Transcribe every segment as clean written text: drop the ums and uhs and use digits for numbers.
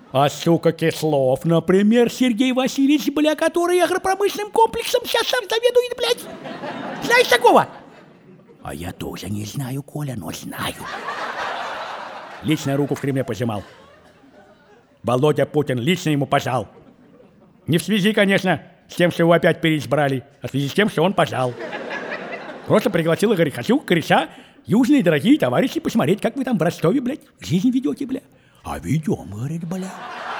А сука Кислов, например, Сергей Васильевич, бля, который агропромышленным комплексом сейчас сам заведует, блядь. Знаешь такого? А я тоже не знаю, Коля, но знаю. Лично руку в Кремле пожимал. Володя Путин лично ему пожал. Не в связи, конечно, с тем, что его опять переизбрали, а в связи с тем, что он пожал. Просто пригласил и говорит: хочу кореша, южные дорогие товарищи, посмотреть, как вы там в Ростове, блядь, жизнь ведете, бля. А ведем, говорит, бля.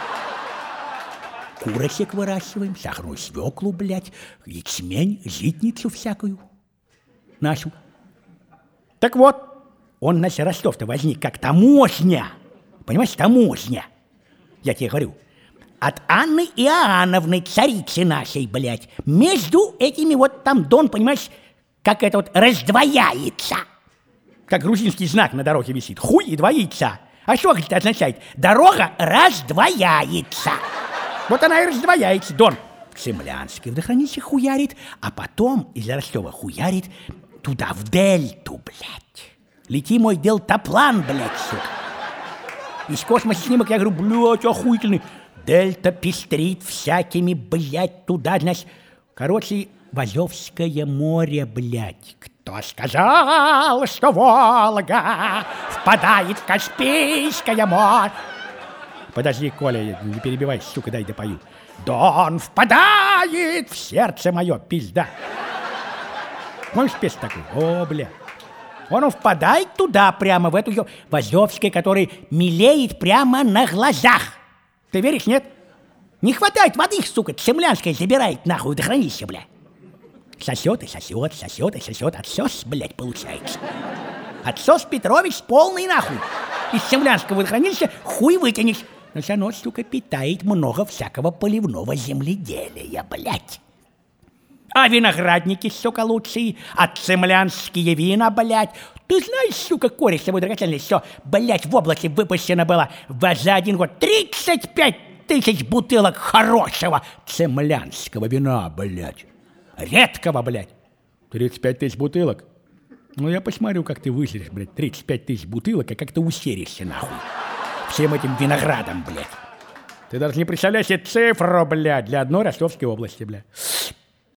Курочек выращиваем, сахарную свеклу, блядь, ячмень, житницу всякую нашу. Так вот, он, значит, Ростов-то возник как таможня. Понимаешь, таможня. Я тебе говорю, от Анны Иоанновны, царицы нашей, блядь, между этими вот там Дон, понимаешь, как это вот раздвояется. Как грузинский знак на дороге висит. Хуй и двоится. А что это означает? Дорога раздвояется. Вот она и раздвояется, Дон. В Цимлянске водохранилище хуярит, а потом из Ростова хуярит туда, в дельту, блядь. Лети, мой дельтаплан, блядь, сука. Из космоса снимок, я говорю, блядь, охуительный. Дельта пестрит всякими, блядь, туда, значит. Короче, в Азовское море, блядь. Кто сказал, что Волга впадает в Каспийское море? Подожди, Коля, не перебивай, сука, дай допою. Дон впадает в сердце мое, пизда. Можешь петь такую? О, бля. Он впадает туда, прямо в эту ее, в Азовское, который мелеет прямо на глазах. Ты веришь, нет? Не хватает воды, сука, Цемлянская забирает нахуй водохранилище, бля. Сосет и сосет, сосет и сосет. Отсос, блядь, получается. Отсос Петрович полный нахуй. Из Цемлянского водохранилища хуй вытянешь. Но все равно, сука, питает много всякого поливного земледелия, блядь. А виноградники, сука, лучшие, а цемлянские вина, блядь. Ты знаешь, сука, коричневую драгоценность, все, блядь, в облаке выпущено было за один год 35 тысяч бутылок хорошего цемлянского вина, блядь. Редкого, блядь. 35 тысяч бутылок? Ну, я посмотрю, как ты выживешь, блядь, 35 тысяч бутылок, а как ты усеришься, нахуй. Всем этим виноградом, блядь. Ты даже не представляешь себе цифру, блядь, для одной Ростовской области, блядь.